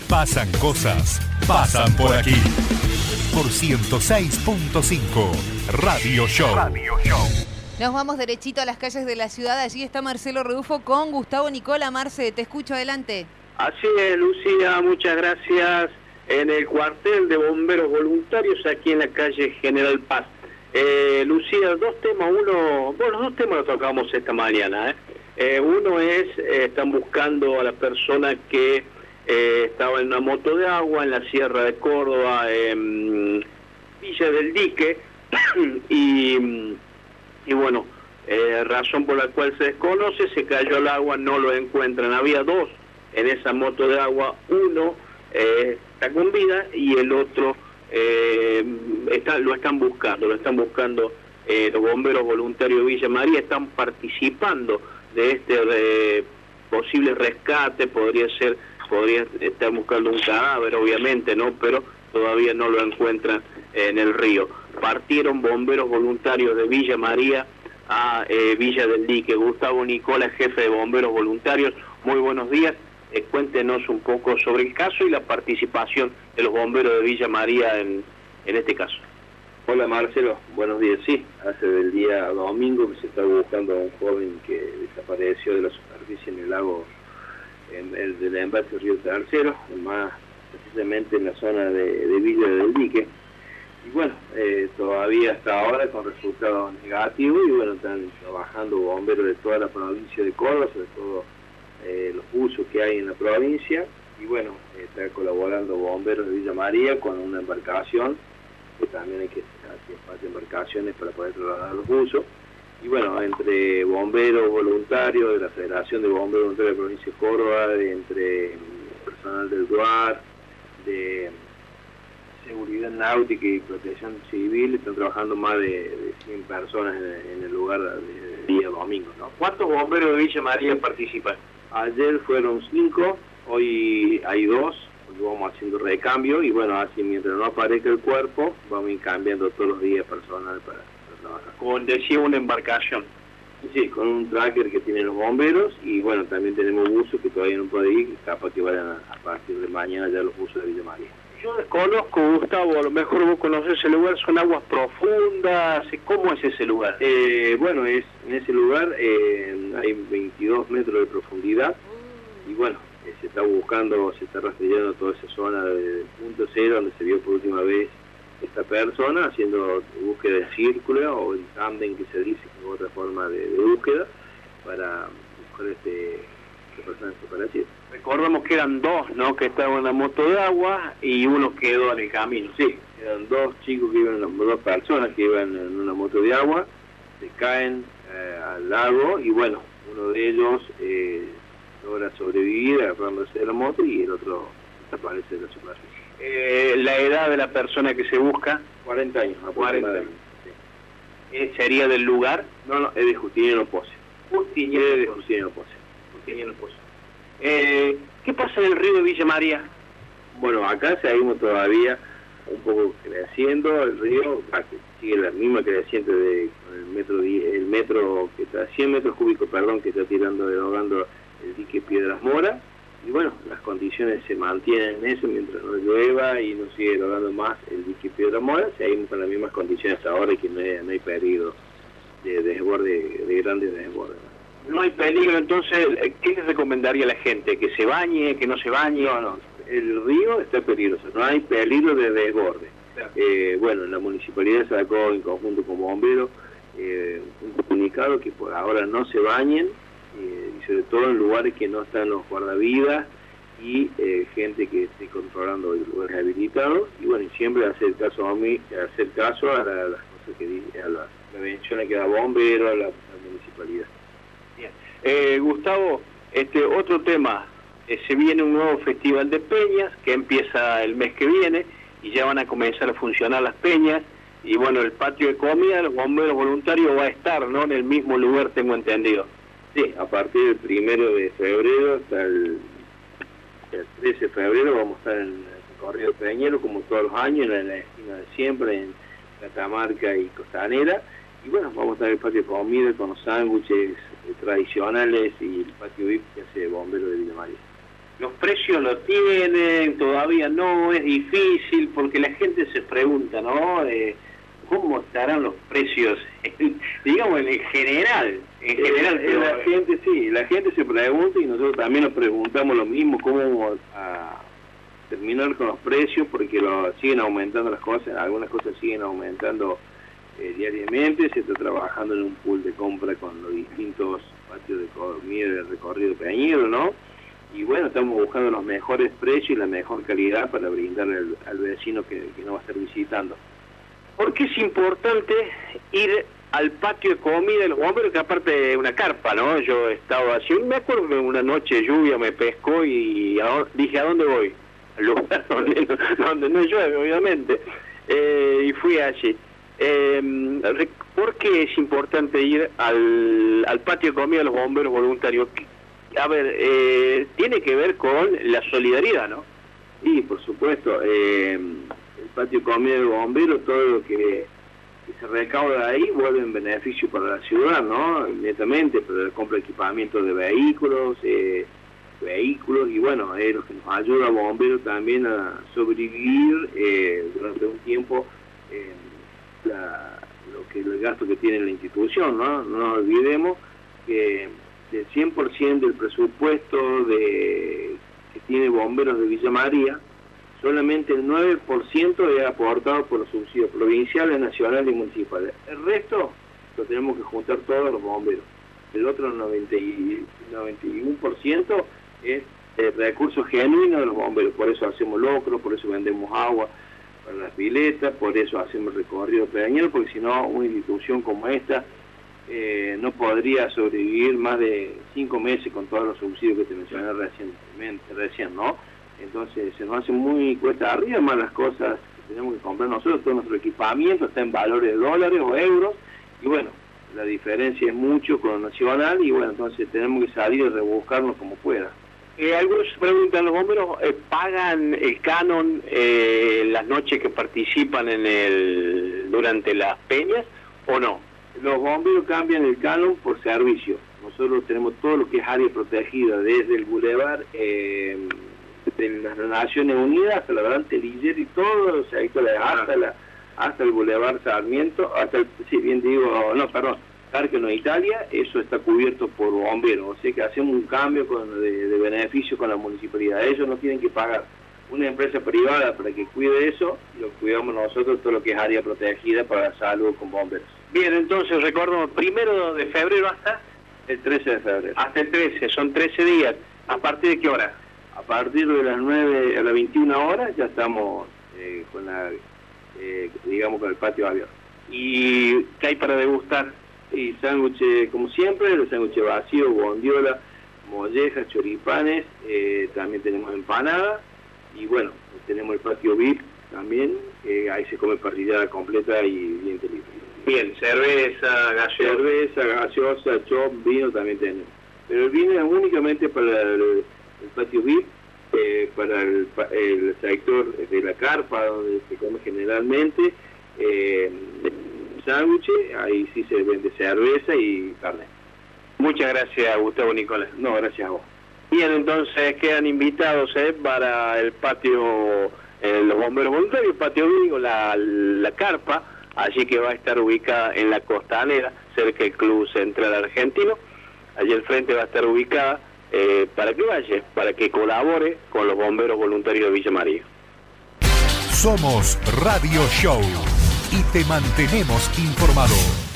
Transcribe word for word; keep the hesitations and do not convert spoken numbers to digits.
Pasan cosas, pasan por aquí. Por ciento seis punto cinco, Radio Show. Radio Show. Nos vamos derechito a las calles de la ciudad. Allí está Marcelo Redufo con Gustavo Nicola. Marce, te escucho, adelante. Así es, Lucía, muchas gracias. En el cuartel de bomberos voluntarios aquí en la calle General Paz. Eh, Lucía, dos temas. Uno, bueno, los dos temas los tocamos esta mañana. ¿eh? Eh, uno es, eh, están buscando a la persona que eh, estaba en una moto de agua en la Sierra de Córdoba, en Villa del Dique, y, y bueno, eh, razón por la cual se desconoce, se cayó al agua, no lo encuentran. Había dos en esa moto de agua, uno eh, está con vida y el otro eh, está, lo están buscando, lo están buscando eh, los bomberos voluntarios de Villa María, están participando de este eh, posible rescate. Podría ser, podría estar buscando un cadáver, obviamente, ¿no? Pero todavía no lo encuentran en el río. Partieron bomberos voluntarios de Villa María a eh, Villa del Dique. Gustavo Nicola, jefe de bomberos voluntarios, muy buenos días. Eh, cuéntenos un poco sobre el caso y la participación de los bomberos de Villa María en, en este caso. Hola Marcelo, buenos días. Sí, hace del día domingo que se está buscando a un joven que desapareció de la superficie en el lago, en el del embalse Río Tercero, más precisamente en la zona de, de Villa del Dique. Y bueno, eh, todavía hasta ahora con resultados negativos, y bueno, están trabajando bomberos de toda la provincia de Córdoba, sobre todo eh, los buzos que hay en la provincia, y bueno, eh, está colaborando bomberos de Villa María con una embarcación, que también hay que hacer parte de embarcaciones para poder trasladar los buzos. Y bueno, entre bomberos voluntarios de la Federación de Bomberos Voluntarios de la provincia de Córdoba, de, entre personal del D U A R, de Seguridad Náutica y Protección Civil, están trabajando más de, de cien personas en, en el lugar de día domingo, ¿no? ¿Cuántos bomberos de Villa María participan? Ayer fueron cinco, hoy hay dos, vamos haciendo recambio, y bueno, así mientras no aparezca el cuerpo, vamos a ir cambiando todos los días personal para, para trabajar. Como decía, una embarcación. Sí, con un tracker que tienen los bomberos, y bueno, también tenemos buzos que todavía no pueden ir, capaz que vayan a, a partir de mañana ya los buzos de Villa María. Yo desconozco, Gustavo, a lo mejor vos conocés ese lugar, son aguas profundas, ¿cómo es ese lugar? Eh, bueno, es en ese lugar eh, hay veintidós metros de profundidad, y bueno, eh, se está buscando, se está rastreando toda esa zona del punto cero donde se vio por última vez esta persona, haciendo búsqueda de círculo o el tándem que se dice, que es otra forma de, de búsqueda, para buscar este, esta persona desaparecida. Recordamos que eran dos, ¿no?, que estaban en la moto de agua y uno quedó en el camino. Sí, eran dos chicos que iban, dos personas que iban en una moto de agua, se caen eh, al lago, y bueno, uno de ellos eh, logra sobrevivir agarrándose de la moto y el otro desaparece de la superficie. Eh, la edad de la persona que se busca, cuarenta años, aproximadamente. Sí. Eh, ¿Sería del lugar? No, no, es de Justiniano Pose. Justiniano es de Justiniano Pose. Justiniano Pose. Eh, ¿Qué pasa en el río de Villa María? Bueno, acá seguimos todavía un poco creciendo, el río sigue la misma creciente de con el metro, el metro que está, cien metros cúbicos, perdón, que está tirando, derogando el dique Piedras Mora, y bueno, las condiciones se mantienen en eso mientras no llueva y no sigue erogando más el dique Piedras Mora, seguimos con las mismas condiciones ahora, y que no hay, no hay peligro de desborde, de grandes desbordes. No hay peligro, entonces, ¿qué les recomendaría a la gente? ¿Que se bañe, que no se bañe? No, no, el río está peligroso, no hay peligro de desborde. Claro. Eh, bueno, la municipalidad sacó en conjunto con bomberos eh, un comunicado que por ahora no se bañen, eh, y sobre todo en lugares que no están los guardavidas y eh, gente que esté controlando los lugares habilitados, y bueno, y siempre hacer caso a mí, hacer caso a, la, a las cosas que dice, a las prevenciones que da bombero, a la, a la municipalidad. Bien. Eh, Gustavo, este otro tema, eh, se viene un nuevo festival de peñas que empieza el mes que viene y ya van a comenzar a funcionar las peñas, y bueno, el patio de comida, los bomberos voluntarios va a estar, ¿no?, en el mismo lugar, tengo entendido. Sí, a partir del primero de febrero hasta el, el trece de febrero vamos a estar en el recorrido peñero como todos los años, en la esquina de siempre, en Catamarca y Costanera. Y bueno, vamos a estar en el patio de comida con los sándwiches tradicionales y el patio V I P que hace bombero de Villa María. los precios lo tienen, todavía no, es difícil, porque la gente se pregunta, ¿no? Eh, ¿Cómo estarán los precios, en, digamos, en general? En general, eh, la gente, sí, la gente se pregunta y nosotros también nos preguntamos lo mismo, cómo vamos a terminar con los precios, porque lo, siguen aumentando las cosas, algunas cosas siguen aumentando eh, diariamente, se está trabajando en un pool de compra con los distintos patios de comida de recorrido peñero, ¿no? Y bueno, estamos buscando los mejores precios y la mejor calidad para brindarle al, al vecino que, que nos va a estar visitando. ¿Por qué es importante ir al patio de comida de los bomberos, que aparte de una carpa, ¿no? Yo he estado así, me acuerdo que una noche de lluvia me pescó y a, dije, ¿a dónde voy? Al lugar donde no, donde no llueve, obviamente. Eh, y fui allí. Eh, ¿Por qué es importante ir al, al patio de comida de los bomberos voluntarios? A ver, eh, tiene que ver con la solidaridad, ¿no? Sí, por supuesto. Eh, el patio de comida del bombero, todo lo que, que se recauda ahí vuelve en beneficio para la ciudad, ¿no? Netamente, para la compra de equipamiento de vehículos, eh, vehículos, y bueno, es lo que nos ayuda a bomberos también a sobrevivir eh, durante un tiempo eh, la, lo que el gasto que tiene la institución, ¿no? No nos olvidemos que del cien por ciento del presupuesto de que tiene Bomberos de Villa María, solamente el nueve por ciento es aportado por los subsidios provinciales, nacionales y municipales. El resto lo tenemos que juntar todos los bomberos. El otro noventa y uno por ciento es el recurso genuino de los bomberos. Por eso hacemos locro, por eso vendemos agua para las piletas, por eso hacemos recorrido pedañero, porque si no, una institución como esta eh, no podría sobrevivir más de cinco meses con todos los subsidios que te mencioné recientemente, recién, ¿no? Entonces se nos hace muy cuesta arriba, más las cosas que tenemos que comprar nosotros, todo nuestro equipamiento está en valores de dólares o euros, y bueno, la diferencia es mucho con lo nacional, y bueno, entonces tenemos que salir y rebuscarnos como pueda. Eh, algunos se preguntan, ¿los bomberos eh, pagan el canon eh, las noches que participan en el durante las peñas o no? Los bomberos cambian el canon por servicio. Nosotros tenemos todo lo que es área protegida, desde el bulevar eh, de las Naciones Unidas hasta la Dante Liger y todo, o sea, hasta, la, hasta el bulevar Sarmiento, hasta el, si bien digo, no, perdón, Carqueno de Italia, eso está cubierto por bomberos, o sea que hacemos un cambio con, de, de beneficio con la municipalidad. Ellos no tienen que pagar una empresa privada para que cuide eso, y lo cuidamos nosotros todo lo que es área protegida para la salud con bomberos. Bien, entonces recuerdo, primero de febrero hasta el trece de febrero. Hasta el trece, son trece días. ¿A partir de qué hora? A partir de las nueve a las veintiuna horas ya estamos eh, con la, eh, digamos, con el patio abierto. ¿Y qué hay para degustar? Y sándwiches, como siempre, el sándwich vacío, bondiola, mollejas, choripanes, eh, también tenemos empanadas, y bueno, tenemos el patio V I P también, eh, ahí se come parrillada completa y bien libre. Bien, cerveza, gaseosa. Cerveza, gaseosa, chop, vino también tenemos. Pero el vino es únicamente para el, el patio V I P, eh, para el, el sector de la carpa, donde se come generalmente, eh, sándwich, ahí sí se vende cerveza y carne. Muchas gracias, Gustavo Nicolás. No, gracias a vos. Bien, entonces quedan invitados eh, para el patio, eh, los bomberos voluntarios, el patio Vigo, la, la carpa, allí que va a estar ubicada en la Costanera, cerca del Club Central Argentino. Allí al frente va a estar ubicada eh, para que vaya, para que colabore con los bomberos voluntarios de Villa María. Somos Radio Show y te mantenemos informado.